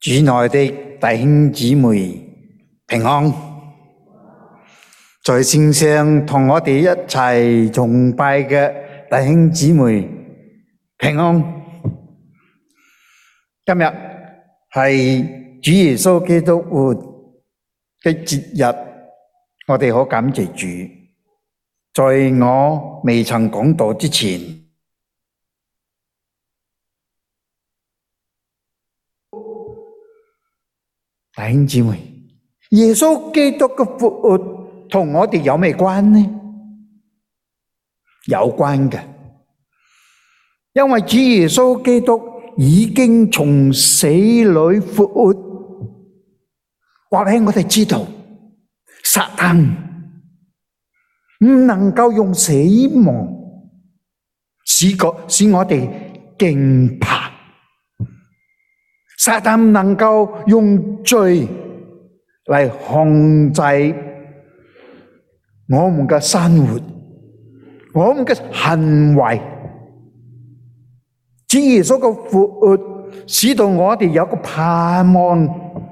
主內的弟兄姊妹平安，在線上同我哋一齊崇拜嘅弟兄姊妹平安。今日係主耶穌基督活嘅節日，我哋好感謝主。在我未曾講道之前，弟兄姊妹，耶穌基督嘅復活同我哋有咩關呢？有關嘅，因為主耶穌基督已經從死裏復活，話俾我哋知道，撒旦唔能夠用死亡使我哋驚怕。撒旦能夠用罪嚟控制我們嘅生活，我們嘅行為。主耶穌嘅復活使到我哋有個盼望，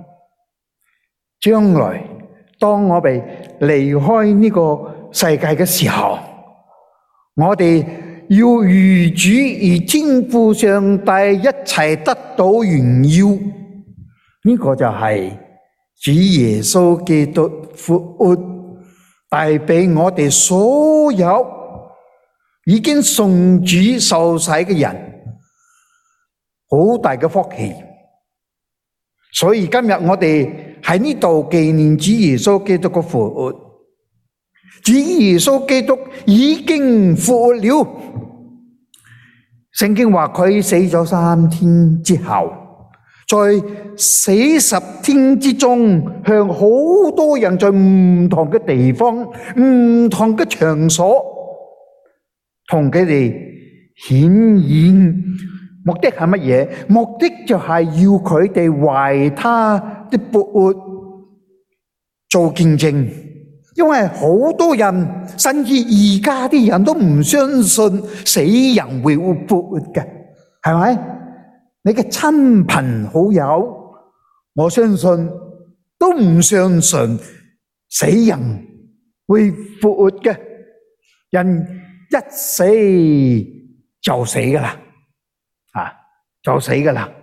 將來當我哋離開呢個世界嘅時候，我哋要與主而天父上帝一齊得到榮耀，呢個就係主耶穌基督復活帶俾我哋所有已經信主受洗嘅人好大嘅福氣。所以今日我哋喺呢度紀念主耶穌基督嘅復活。主耶穌基督已經復活了。聖經話佢死咗3天之後，在40天之中，向好多人在唔同嘅地方、唔同嘅場所，同佢哋顯現。目的係乜嘢？目的就係要佢哋為他的復活做見證。因為好多人，甚至而家啲人都唔相信死人會復活嘅，係咪？你嘅親朋好友，我相信都唔相信死人會復活嘅。人一死就死噶啦，就死噶啦。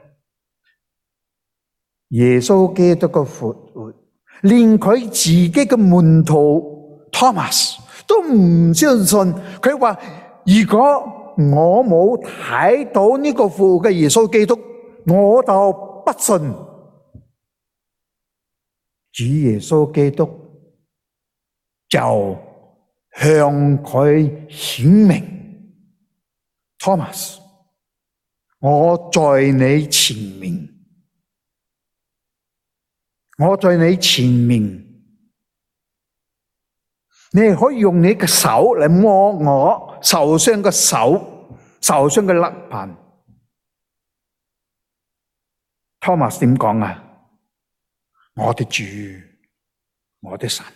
耶穌基督嘅復活，連佢自己嘅門徒 Thomas 都唔相信，佢話如果我冇睇到呢個復活嘅耶穌基督，我就不信。主耶穌基督就向佢顯明 Thomas， 我在你前面，我在你前面，你可以用你嘅手嚟摸我受傷嘅手、受傷嘅肋旁。Thomas 點講啊？我的主，我的神。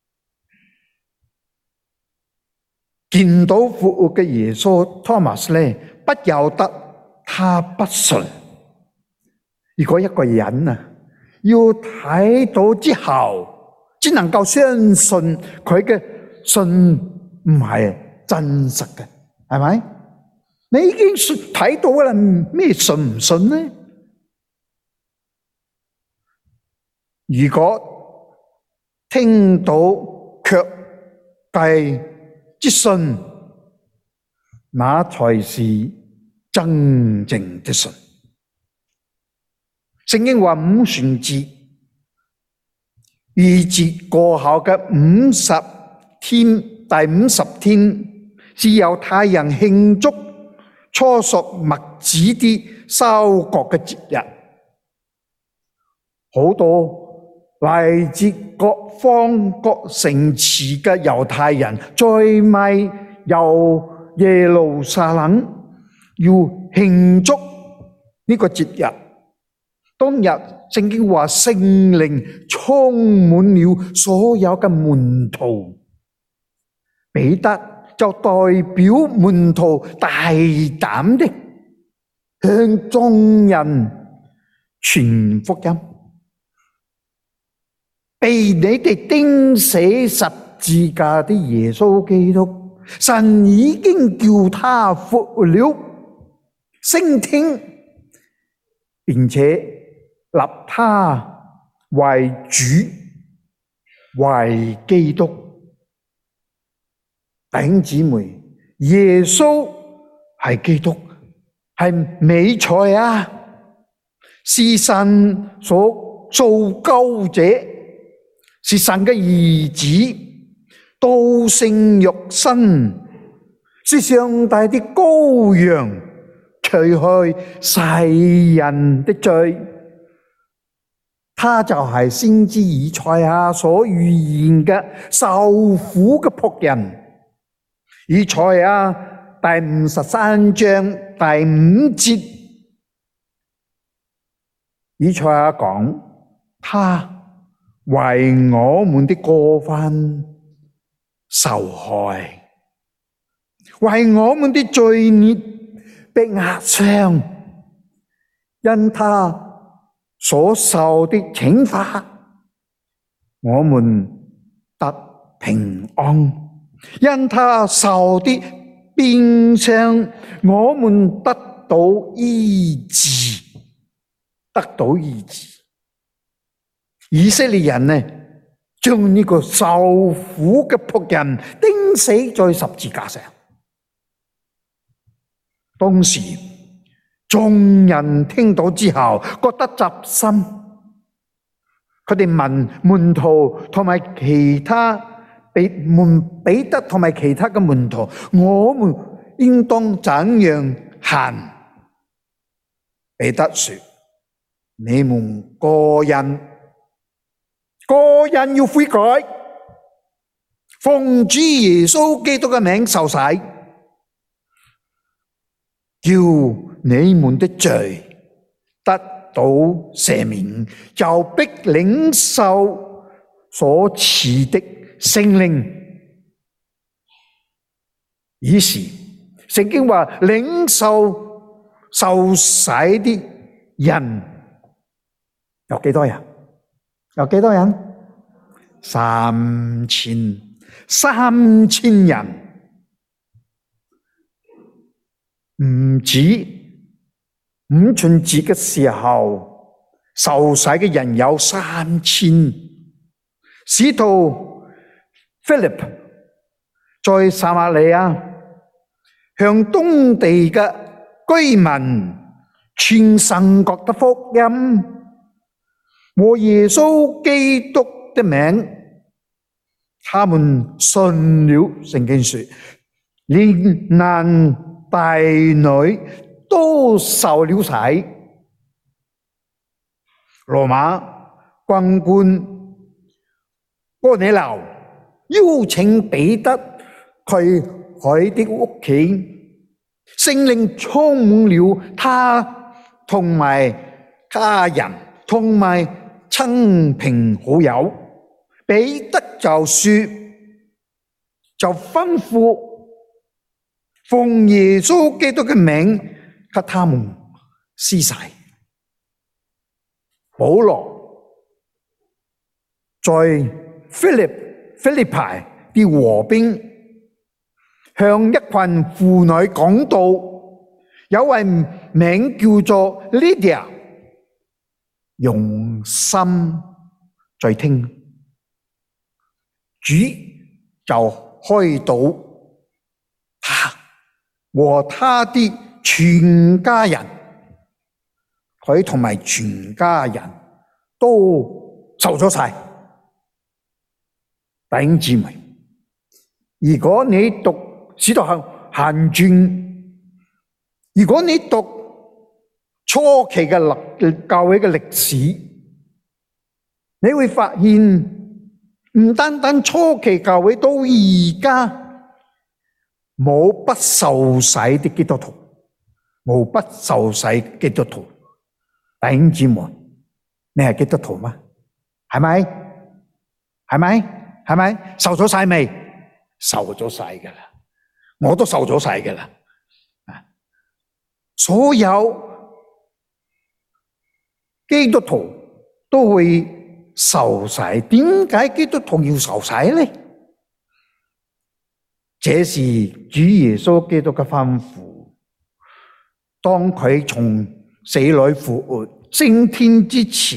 見到復活嘅耶穌 Thomas 咧，不由得他不信。如果一個人啊，要睇到之後，只能夠相信佢嘅信唔係真實嘅，係咪？你已經睇到啦，咩信唔信呢？如果聽到卻計之信，那才是真正的信。聖經話五旬節逾節過後嘅50天，第50天是猶太人慶祝初熟麥子啲收割嘅節日。好多來自各方各城市嘅猶太人在咪由耶路撒冷要慶祝呢個節日。當日聖經話聖靈充滿了所有嘅門徒，彼得就代表門徒大膽的向眾人傳福音，被你哋釘死十字架的耶穌基督，神已經叫他復了，升天，並且立他為主，為基督。弟兄姊妹，耶穌係基督，係彌賽亞，是神所造就者，是神嘅兒子，道成肉身，是上帝的羔羊，除去世人的罪。他就係先知以賽亞所預言嘅受苦嘅僕人。以賽亞第53章第5節，以賽亞講，他為我們的過犯受害，為我們的罪孽被壓傷，因他所受的懲罰，我們得平安。因他受的鞭傷，我們得到醫治，得到醫治。以色列人呢，將呢個受苦嘅僕人釘死在十字架上。當時眾人聽到之後，覺得扎心，佢哋問門徒同埋其他彼得同埋其他嘅門徒，我們應當怎樣行？彼得說：你們個人要悔改，奉主耶穌基督嘅名受洗，叫你們的罪得到赦免，就必領受所賜的聖靈。於是聖經話，領受洗的人有幾多人？有幾多人？3000人，唔止五旬節嘅時候受洗嘅人有3000。使徒 Philip 在撒瑪利亞向當地嘅居民傳神國的福音和耶穌基督的名，他們信了。聖經說，連男帶女都受了洗。羅馬軍官哥尼流邀請彼得去佢的屋企，聖靈充滿了他同埋家人，同埋親朋好友。彼得就吩咐奉耶穌基督嘅名給他們施洗。保羅在腓利派啲河邊向一群婦女講道，有位名叫做 Lydia， 用心在聽，主就開導他和他的全家人，佢同埋全家人都受咗洗。弟兄姊妹，如果你讀《使徒行傳》，如果你讀初期嘅教會嘅歷史，你會發現唔單單初期教會，到而家冇不受洗的基督徒，冇不受洗基督徒。弟兄姊妹，你係基督徒嗎？係咪？係咪？係咪？受咗洗未？受咗洗㗎啦，我都受咗洗㗎啦。所有基督徒都會受洗。點解基督徒要受洗呢？這是主耶穌基督嘅吩咐。當佢從死裏復活升天之前，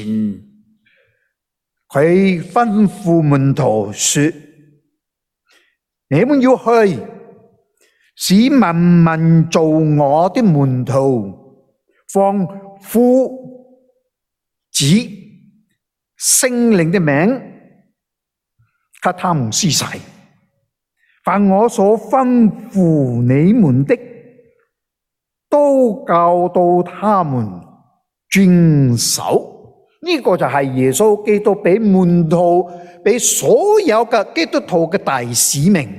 佢吩咐門徒說：你們要去，使萬民做我的門徒，奉父、子、聖靈的名，給他們施洗。凡我所吩咐你們的，都教導他們遵守。呢個就係耶穌基督俾門徒、俾所有嘅基督徒嘅大使命。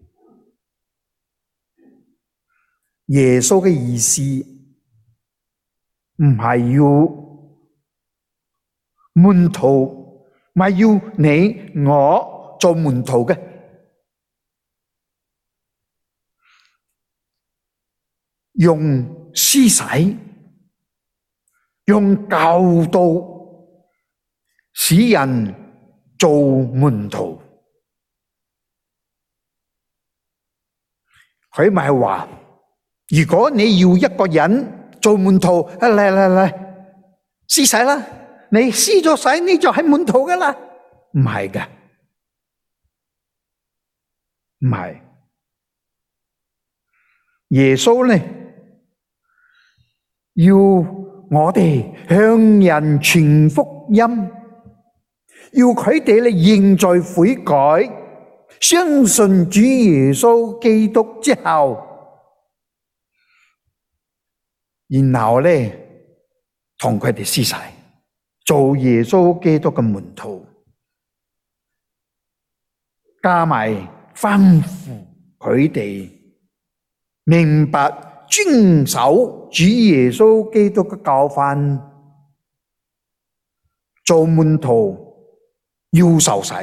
耶穌嘅意思唔係要門徒，唔係要你我做門徒嘅。用施洗，用教導，使人做門徒。佢咪話，如果你要一個人做門徒，嚟，施洗啦，你施咗洗，你就係門徒噶啦。唔係嘅，唔係。耶穌呢，要我哋向人傳福音，要佢哋嚟認罪悔改，相信主耶穌基督之後，然後呢，同佢哋施洗，做耶穌基督嘅門徒，加埋吩咐佢哋明白遵守主耶穌基督嘅教訓，做門徒要受洗，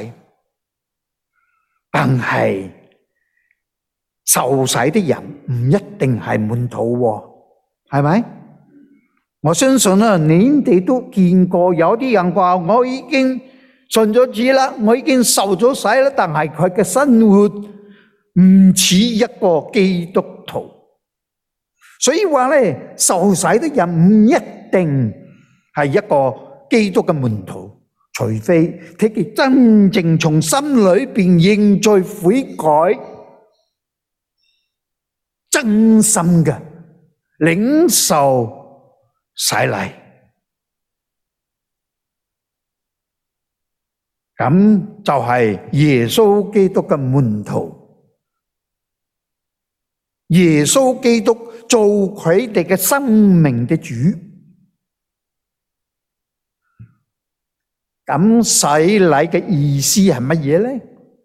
但係受洗的人唔一定係門徒喎，係咪？我相信啊，你哋都見過有啲人話我已經信咗主啦，我已經受咗洗啦，但係佢嘅生活唔似一個基督徒。所以話咧，受洗的人唔一定係一個基督嘅門徒，除非佢哋真正從心裏邊認罪悔改，真心嘅領受洗禮，咁就係耶穌基督嘅門徒。耶穌基督做佢哋嘅生命嘅主，咁洗禮嘅意思係乜嘢呢？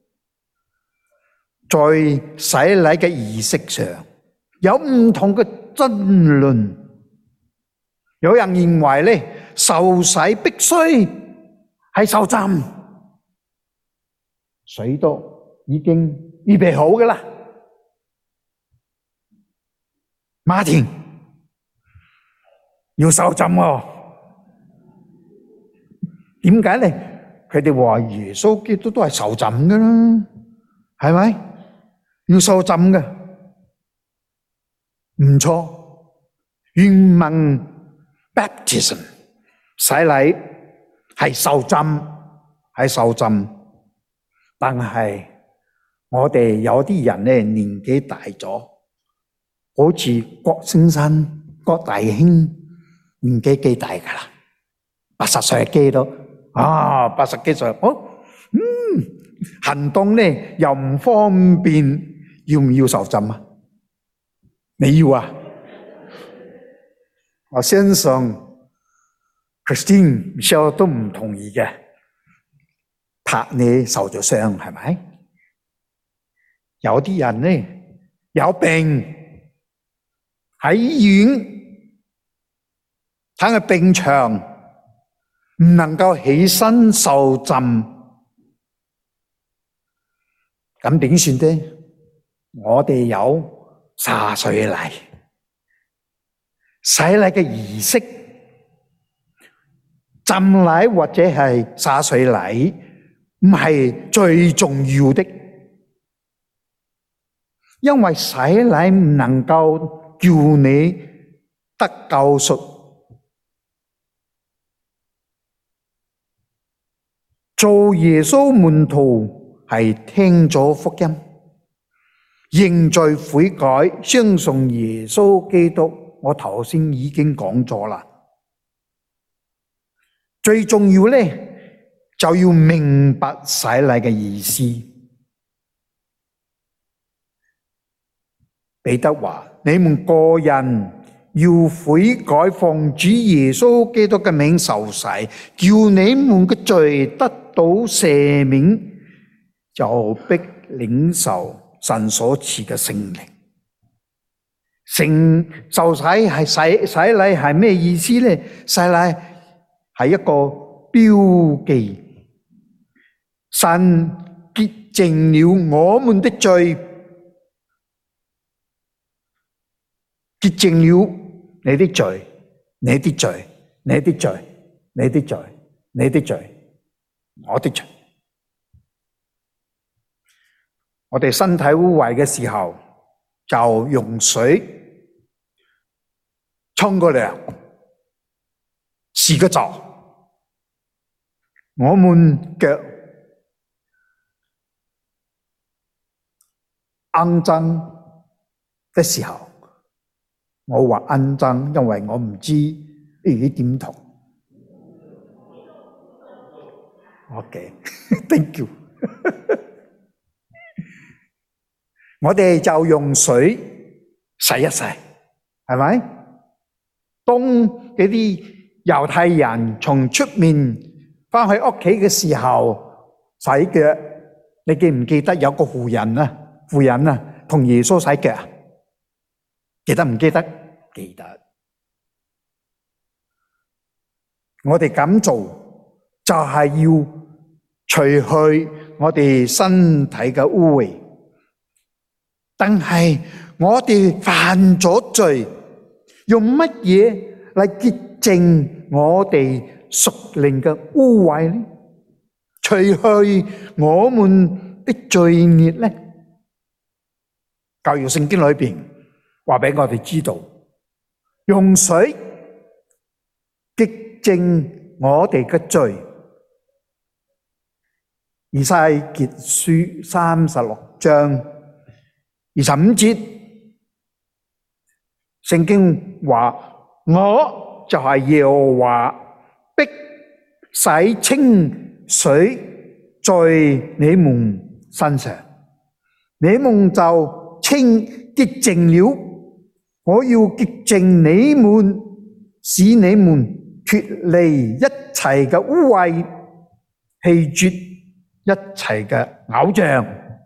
在洗禮嘅儀式上有唔同嘅爭論，有人認為咧，受洗必須係受浸，水都已經預備好㗎喇。馬田要受浸喎，點解咧？佢哋話耶穌基督都係受浸㗎啦，係咪？要受浸嘅，唔錯。原文 baptism 洗禮係受浸，係受浸，但係我哋有啲人咧年紀大咗。好似郭先生、郭大兄年紀幾大噶啦，80歲幾多？80幾歲，行動咧又唔方便，要唔要受浸啊？你要啊？我相信 Christine、Michelle 都唔同意嘅，怕你受咗傷，係咪？有啲人咧有病。喺醫院喺個病床唔能夠起身受浸，咁點算呢？我哋有灑水禮，洗禮嘅儀式浸禮或者係灑水禮唔係最重要的，因為洗禮唔能夠叫你得救贖。做耶穌門徒係聽咗福音，認罪悔改，相信耶穌基督。我頭先已經講咗啦。最重要咧，就要明白洗禮嘅意思。彼得話：你們個人要悔改，奉主耶穌基督嘅名受洗，叫你們嘅罪得到赦免，就必領受神所賜嘅聖靈。受洗係洗禮係咩意思咧？洗禮係一個標記，神潔淨了我們的罪，潔淨了你的罪，你的罪，你的罪，你的罪，你的罪，我的罪。我哋身體污穢嘅時候，就用水沖個涼，洗個澡。我們腳骯髒的時候，我話骯髒，因為我唔知點讀。OK，thank you。我哋就用水洗一洗，係咪？當嗰啲猶太人從出面翻去屋企嘅時候洗腳，你記唔記得有個婦人啊，同耶穌洗腳啊？記得唔記得？記得。我哋咁做就係要除去我哋身體嘅污穢，但係我哋犯咗罪，用乜嘢嚟潔淨我哋屬靈嘅污穢呢？除去我們的罪孽呢？舊約聖經裏邊話俾我哋知道，用水潔淨我哋嘅罪。以西結書36章25節，聖經話：我就係耶和華，必洗清水在你們身上，你們就潔淨了。我要潔淨你們，使你們脫離一切嘅污穢，棄絕一切嘅偶像。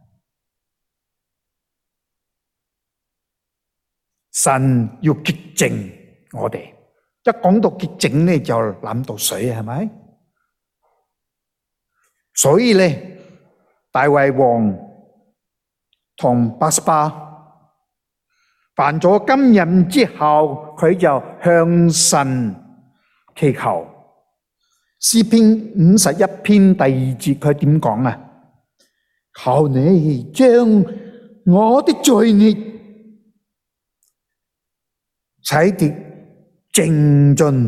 神要潔淨我哋，一講到潔淨咧，就諗到水，係咪？所以咧，大衛王同拔示巴犯咗奸淫之後，佢就向神祈求。詩篇51篇第2節，佢點講啊？求你將我的罪孽洗滌淨盡，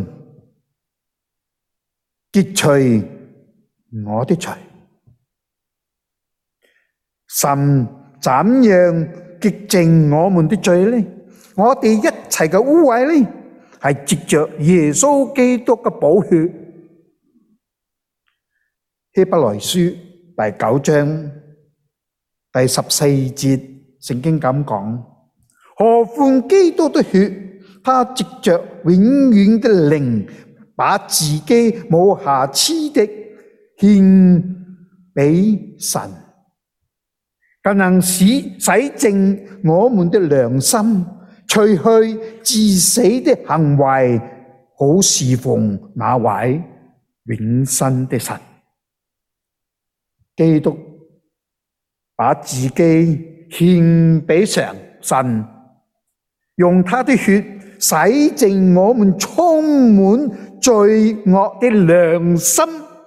潔除我的罪。神怎樣潔淨我們的罪呢？我哋一切嘅污穢呢，係藉着耶穌基督嘅寶血。希伯來書第9章第14節，聖經咁講：何況基督的血，他藉着永遠的靈，把自己無瑕疵的獻俾神，更能洗淨我們的良心，除去自死的行為，好侍奉那位永生的神。基督把自己獻俾神，用他的血洗淨我們充滿罪惡的良心。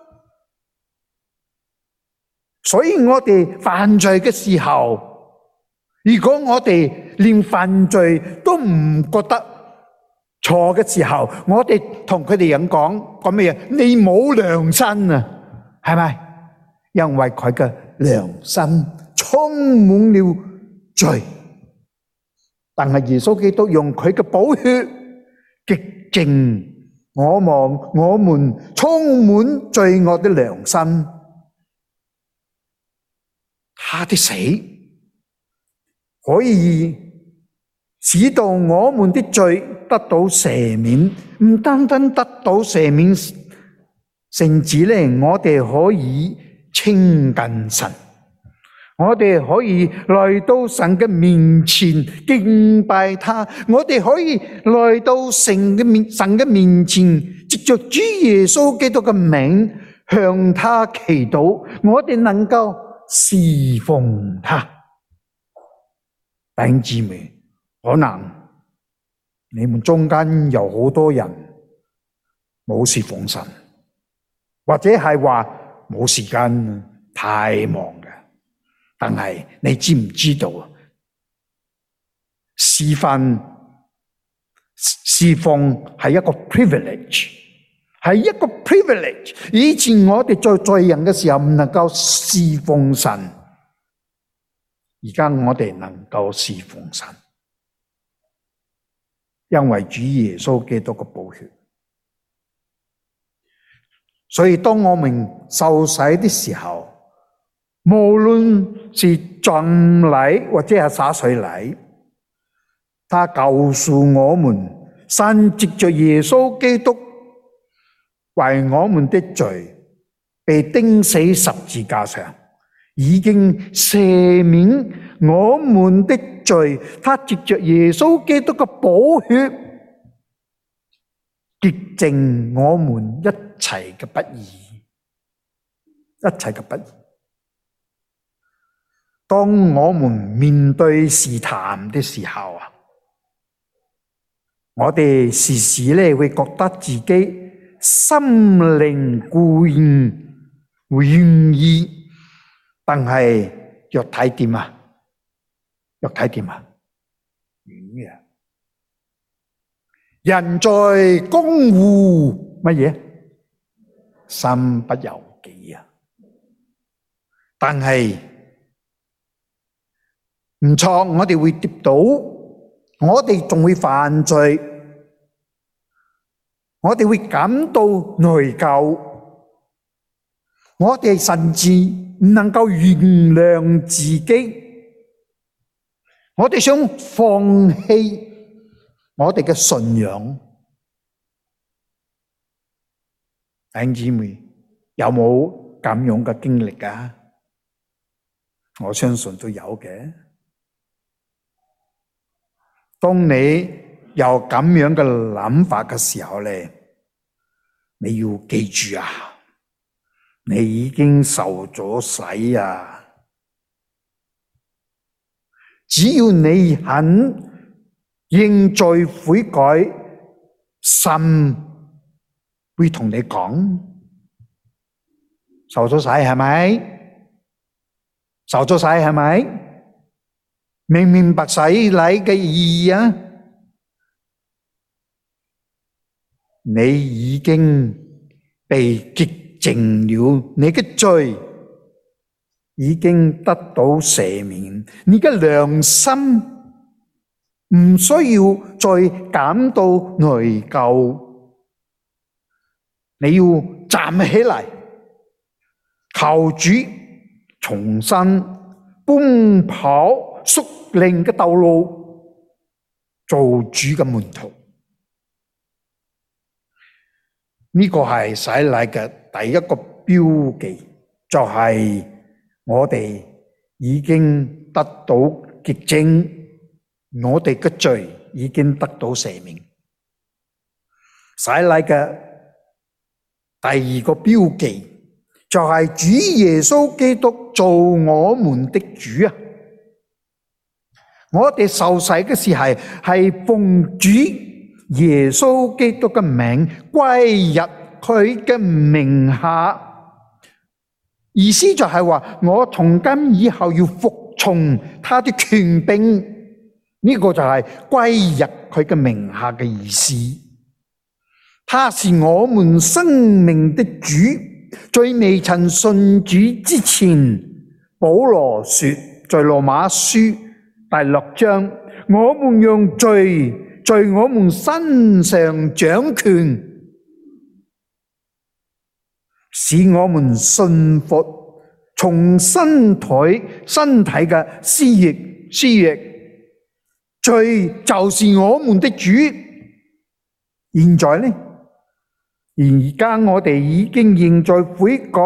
所以我哋犯罪嘅時候，如果我哋連犯罪都唔覺得錯嘅時候，我哋同佢哋講咩嘢？你冇良心啊，係咪？因為佢嘅良心充滿了罪。但係耶穌基督用佢嘅寶血潔淨我們充滿罪惡的良心。他的死可以使到我們的罪得到赦免，唔單單得到赦免，甚至呢，我哋可以親近神，我哋可以來到神嘅面前敬拜他，我哋可以來到神嘅面前，藉着主耶穌基督嘅名向他祈禱，我哋能夠侍奉他。弟兄姊妹，可能你們中間有好多人冇侍奉神，或者係話冇時間，太忙嘅。但係你知唔知道啊？侍奉係一個 privilege， 係一個 privilege。以前我哋在罪人嘅時候唔能夠侍奉神，而家我哋能夠侍奉神，因為主耶穌基督嘅寶血。所以當我們受洗的時候，無論是浸禮或者係灑水禮，他告訴我們，神藉着耶穌基督為我們的罪被釘死十字架上，已經赦免我們的罪。他藉着耶穌基督嘅寶血潔淨我們一切嘅不義，一切嘅不義。當我們面對試探的時候啊，我哋時時咧會覺得自己心靈固然會願意，但係肉體點啊？肉體點啊？軟嘅。人在江湖乜嘢？身不由己啊！但係唔錯，我哋會跌倒，我哋仲會犯罪，我哋會感到內疚，我哋甚至唔能夠原諒自己，我哋想放棄我哋嘅信仰。弟兄姊妹，有冇咁樣嘅經歷啊？我相信都有嘅。當你有咁樣嘅諗法嘅時候咧，你要記住啊，你已經受咗洗啊！只要你肯認罪悔改，神會同你講，受咗洗係咪？受咗洗係咪？明唔明白洗禮嘅意義啊？你已經被潔淨了，你嘅罪已經得到赦免，你嘅良心唔需要再感到內疚，你要站起嚟，求主重新奔跑屬靈嘅道路，做主嘅門徒。呢個係洗禮嘅第一個標記，就係我哋已經得到潔淨，我哋嘅罪已經得到赦免。洗禮嘅第二個標記，就係主耶穌基督做我們的主啊！我哋受洗嘅時係奉主耶穌基督嘅名歸入佢嘅名下。意思就係話，我從今以後要服從他的權柄，呢個就係歸入佢嘅名下嘅意思。他是我們生命的主。在未曾信主之前，保羅說，在羅馬書第6章，我們讓罪在我們身上掌權，使我們順服從身體嘅私欲。罪就是我們的主。現在呢？而家我哋已經認在悔改，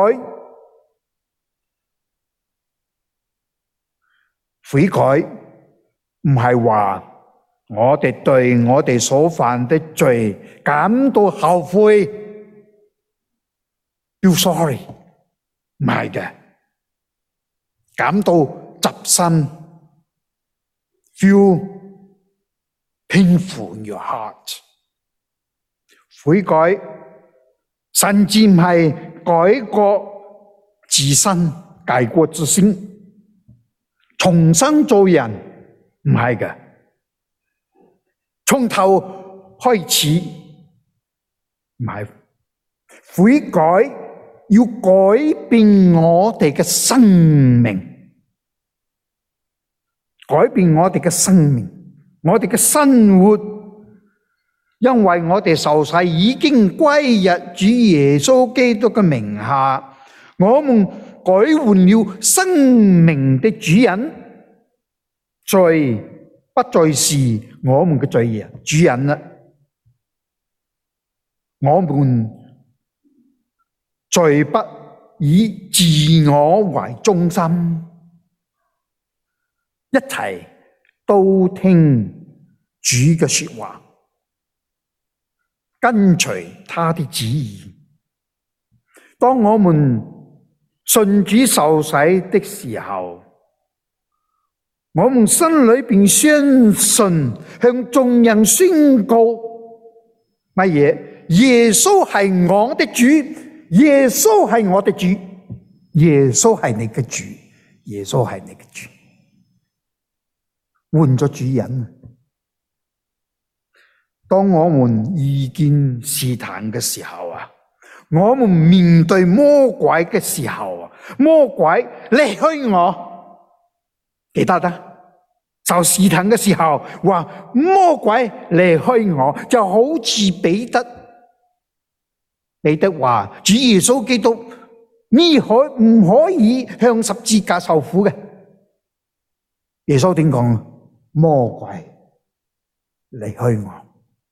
悔改唔係話我哋對我哋所犯的罪感到後悔 ，feel sorry， 唔係嘅，感到執心 ，feel painful in your heart， 悔改。甚至唔係改過自新，改過自新，重新做人，唔係嘅，從頭開始，唔係。悔改要改變我哋嘅生命，改變我哋嘅生命，我哋嘅生活。因為我哋受洗已經歸入主耶穌基督嘅名下，我們改換了生命的主人，罪不再是我們嘅罪人主人啦。我們再不以自我為中心，一齊都聽主嘅說話，跟隨他的旨意。當我們信主受洗的時候，我們心裏邊相信，向眾人宣告乜嘢？耶穌係我的主，耶穌係我的主，耶穌係你嘅主，耶穌係你嘅主。換咗主人。當我們遇見試探嘅時候啊，我們面對魔鬼嘅時候啊，魔鬼離開我，記得啦。受試探嘅時候，話魔鬼離開我，就好似彼得話主耶穌基督，你唔可以向十字架受苦嘅。耶穌點講？魔鬼離開我。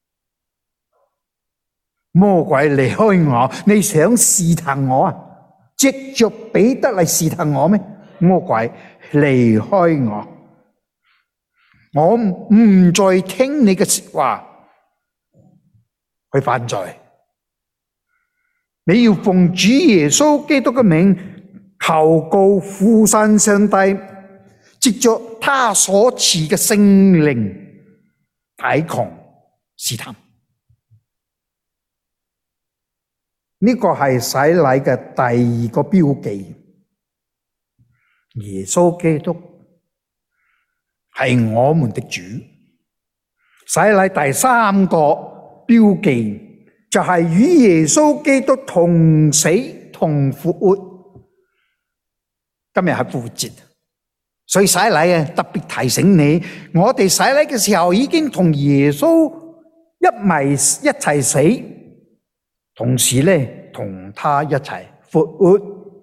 魔鬼離開我，你想試探我啊？藉着彼得嚟試探我咩？魔鬼離開我，我唔再聽你嘅說話去犯罪。你要奉主耶穌基督嘅名求告父神上帝，藉着他所賜嘅聖靈抵抗試探。呢個係洗禮嘅第二個標記，耶穌基督係我們的主。洗禮第三個標記就係與耶穌基督同死同復活。今日係復活節，所以洗禮啊特別提醒你，我哋洗禮嘅時候已經同耶穌一齊死。同時咧，同他一齊復活。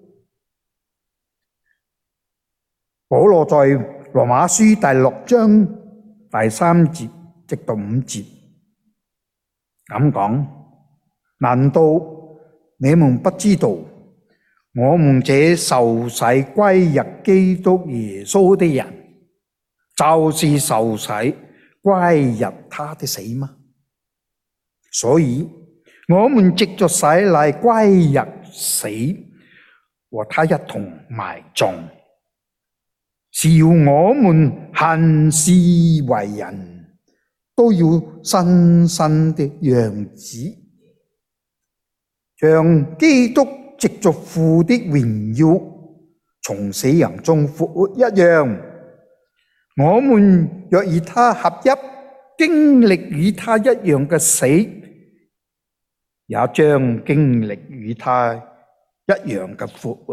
保羅在羅馬書第6章第3節直到5節咁講：難道你們不知道，我們這受洗歸入基督耶穌的人，就是受洗歸入他的死嗎？所以我們藉着洗禮歸入死，和他一同埋葬，是要我們行事為人都要新生的樣子，像基督藉着父的榮耀從死人中復活一樣。我們若與他合一，經歷與他一樣嘅死，也將經歷與他一樣嘅復活。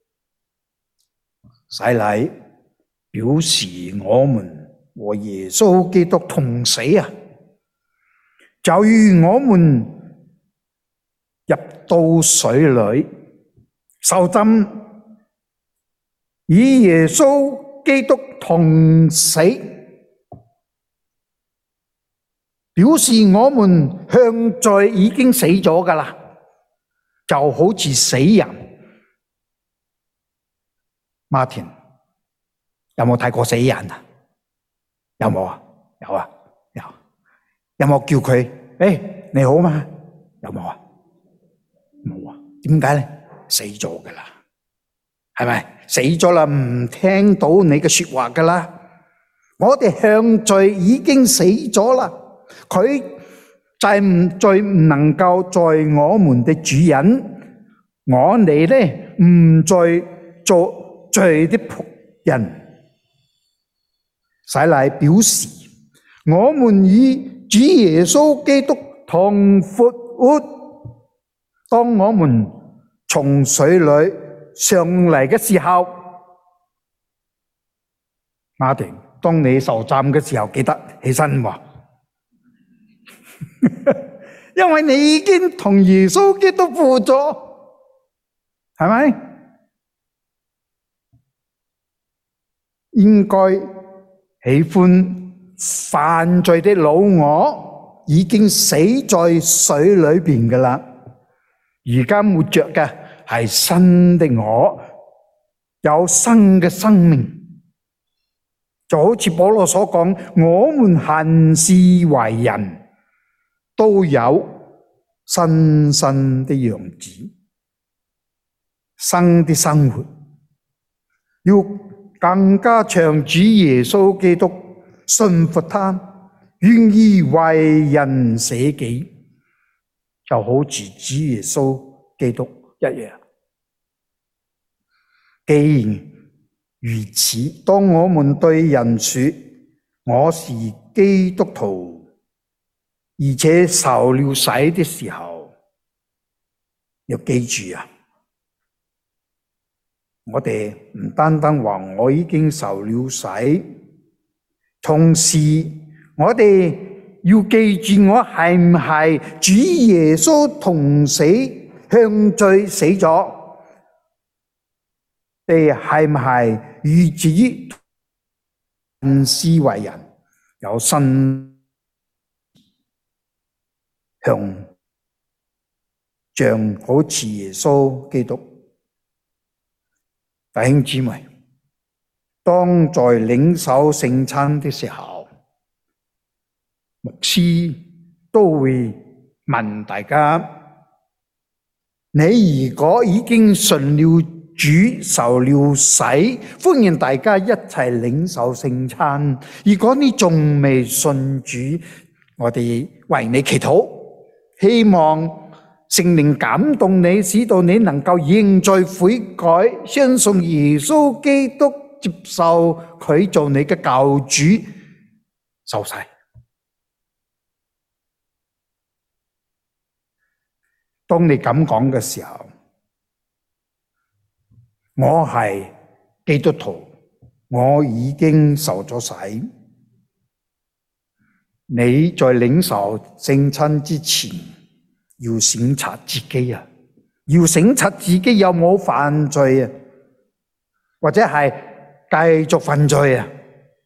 洗禮表示我們和耶穌基督同死啊，就如我們入到水裏受浸，與耶穌基督同死，表示我們向罪已經死咗㗎喇，就好似死人。Martin 有冇睇過死人啊？有冇啊？有啊，有。有冇叫佢？你好嘛？有冇啊？冇啊。點解咧？死咗㗎喇，係咪？死咗啦，唔聽到你嘅說話㗎喇。我哋向罪已經死咗啦，佢再唔能夠做我們的主人，我哋咧唔再做罪的僕人。洗禮表示我們與主耶穌基督同復活。當我們從水裏上嚟嘅時候，馬丁，當你受浸嘅時候，記得起身喎，因為你已經同耶穌基督復活咗，係咪？應該喜歡犯罪的老我已經死在水裏邊㗎喇，而家活着嘅係新的我，有新嘅生命。就好似保羅所講，我們行事為人都有新生的樣子，新的生活，要更加像主耶穌基督，信服他，願意為人捨己，就好似主耶穌基督一樣。既然如此，當我們對人說我是基督徒，而且受了洗的時候，要記住啊！我哋唔單單話我已經受了洗，同時我哋要記住我係唔係主耶穌同死，向罪死咗，哋係唔係與主行事為人有新像好似耶穌基督。弟兄姊妹，當在領受聖餐的時候，牧師都會問大家：你如果已經信了主，受了洗，歡迎大家一齊領受聖餐。如果你仲未信主，我哋為你祈禱，希望聖靈感動你，使到你能夠認罪悔改，相信耶穌基督，接受佢做你嘅救主，受洗。當你咁講嘅時候，我係基督徒，我已經受咗洗。你在領受聖餐之前，要審查自己啊，要審查自己有冇犯罪啊，或者係繼續犯罪啊。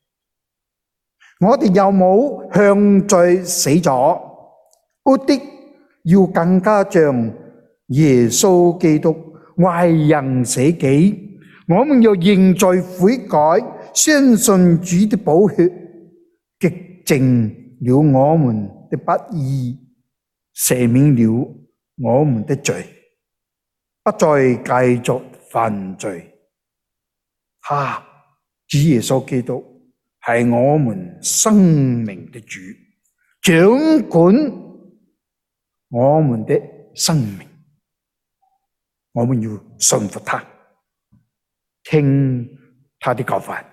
我哋有冇向罪死咗？嗰啲要更加像耶穌基督為人捨己，我們要認罪悔改，相信主的寶血潔淨了我們的不義，赦免了我們的罪，不再繼續犯罪。主耶穌基督係我們生命的主。 掌管我們的生命，我們要順服他，聽他的教訓。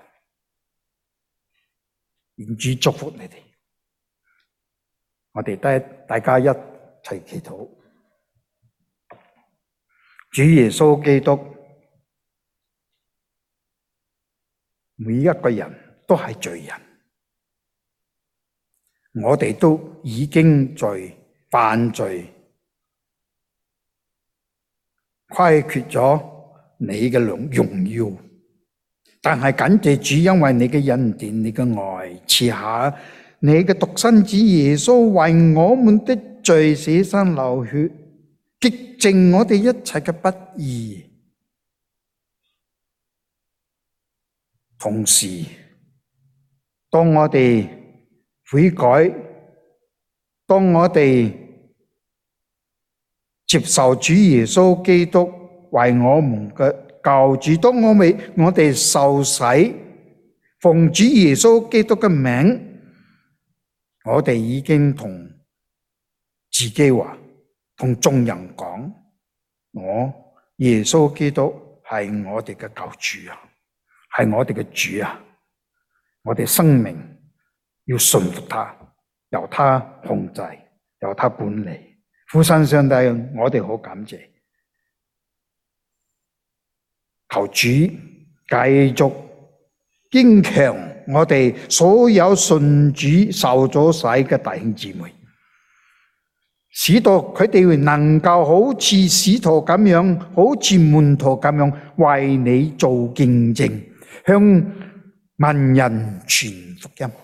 願主祝福你哋，我哋大家一齊祈禱。主耶穌基督，每一個人都係罪人，我哋都已經在犯罪，虧缺咗你嘅榮耀。但係感謝主，因為你嘅恩典、你嘅愛，賜下你嘅獨生子耶穌為我們的罪捨身流血，潔淨我哋一切嘅不義。同時，當我哋悔改，當我哋接受主耶穌基督為我們嘅救主，當我哋受洗，奉主耶穌基督嘅名，我哋已經同自己話，同眾人講，我耶穌基督係我哋嘅救主啊，係我哋嘅主啊，我哋生命要順服他，由他控制，由他管理。父神上帝，我哋好感謝。求主繼續堅強我哋所有信主受咗洗嘅弟兄姊妹，使到佢哋能夠好似使徒咁樣，好似門徒咁樣，為你做見證，向萬人傳福音。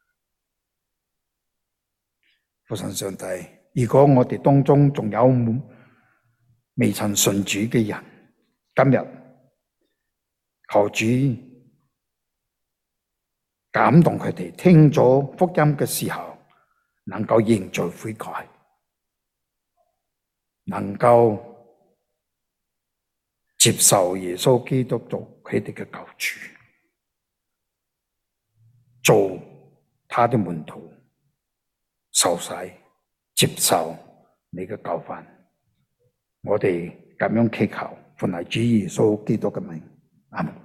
父神上帝，如果我哋當中仲有未曾信主嘅人，今日求主感動佢哋，聽咗福音嘅時候，能夠認罪悔改，能夠接受耶穌基督做佢哋嘅救主，做他的門徒，受洗，接受你嘅教訓。我哋咁樣祈求，奉主耶穌基督嘅名，阿們。